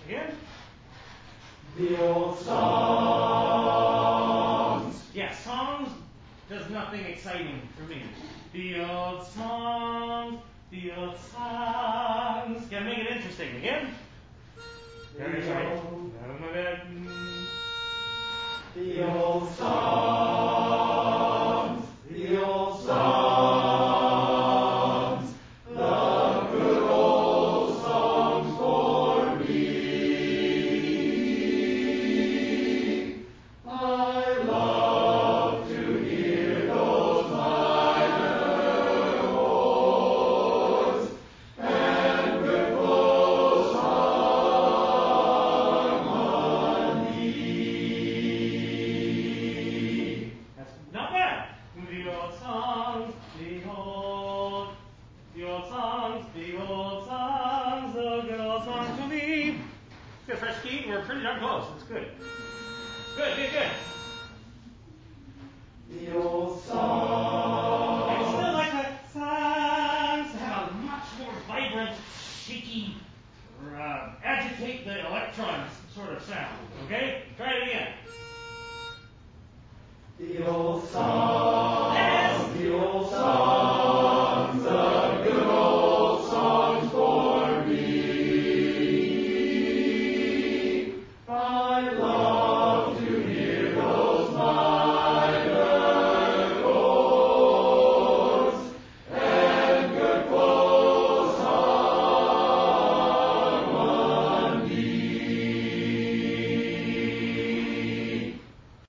Again. The old songs. Yeah, songs does nothing exciting for me. The old songs, the old songs. Gotta make it interesting. Again. Very sorry. The old songs, the old songs, the good old songs for me. I love to hear those minor chords and with close harmony. That's not bad. The old songs, the old songs, the old songs, the good old songs for me. Get a fresh key. We're pretty darn close. That's good. Good. The old I songs. still like the songs to have a much more vibrant, shaky, agitate the electrons sort of sound. Okay? Try it again. The old songs.